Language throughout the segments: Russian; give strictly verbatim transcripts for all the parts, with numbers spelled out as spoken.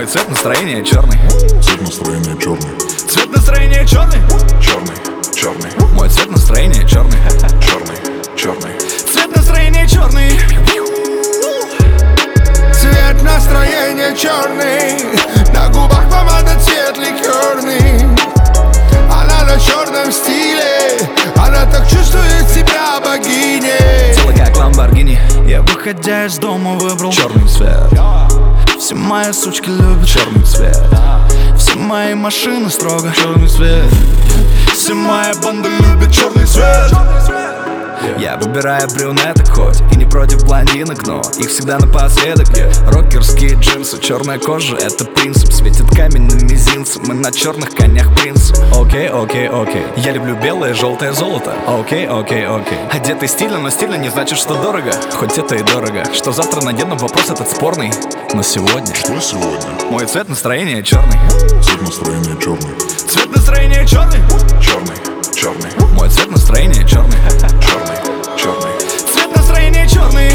цвет настроения черный. Цвет настроения черный. Цвет настроения черный. Черный, черный. Мой цвет настроения черный. Черный, черный. Цвет настроения черный. Цвет настроения черный. На губах помада, цвет ликерный. Она на черном стиле. Она так чувствует себя богиней. Тело как ламборгини. Я, выходя из дома, выбрал черный цвет. Все мои сучки любят черный цвет. Все мои машины строго черный цвет. Все мои банды любят черный цвет. Я выбираю брюнеток хоть и не против блондинок, но их всегда напоследок. yeah. Рокерские джинсы, черная кожа — это принцип. Светит камень на мизинце, мы на черных конях принцип. Окей, окей, окей. Я люблю белое, желтое золото. Окей, окей, окей. Одетый стильно, но стильно не значит, что дорого. Хоть это и дорого. Что завтра надену, вопрос этот спорный. Но сегодня Что сегодня? мой цвет настроения черный. Цвет настроения черный. Цвет настроения черный. Черный, черный. Мой цвет настроения черный. Черный, черный. Цвет настроения черный.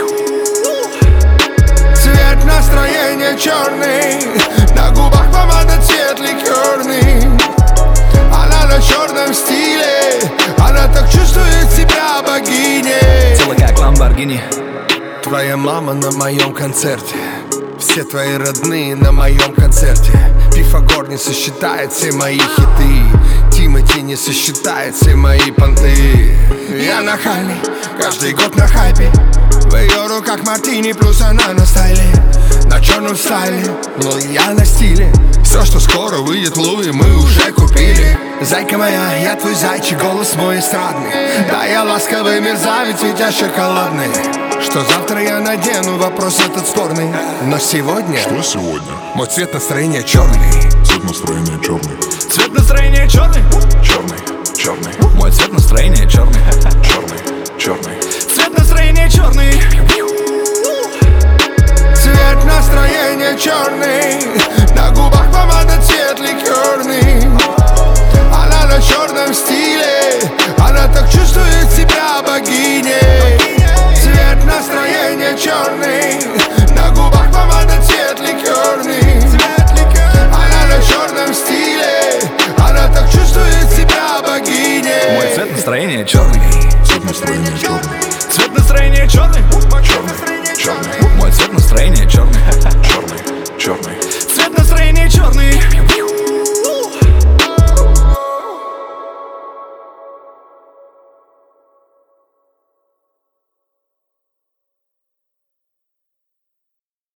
Цвет настроения черный. На губах помада, цвет ликерный. Она на черном стиле. Она так чувствует себя богиней. Тело как ламборгини. Твоя мама на моем концерте. Все твои родные на моем концерте. Пифагор не сосчитает все мои хиты. Тимати не сосчитает все мои понты. Я нахальный, каждый год на хайпе. В ее руках мартини, плюс она на стайле. На черном стайле, но я на стиле. Все, что скоро выйдет в Луи, мы уже купили. Зайка моя, я твой зайчик, голос мой эстрадный. Да, я ласковый мерзавец, ведь я шоколадный. Что завтра я надену, вопрос этот спорный. Но сегодня Что сегодня? мой цвет настроения черный. Цвет настроения черный. Цвет настроения черный. Черный, черный. Мой цвет настроения черный. Черный, черный. Цвет настроения черный. Цвет настроения черный. На губах помада, цвет ликерный. Она на черном стиле. Она так чувствует себя богиней. Цвет настроения черный. На губах помада, цвет ликерный. Она на черном стиле. Она так чувствует себя богиней. Мой цвет настроения черный. Цвет настроения черный. Цвет настроения черный. Черный,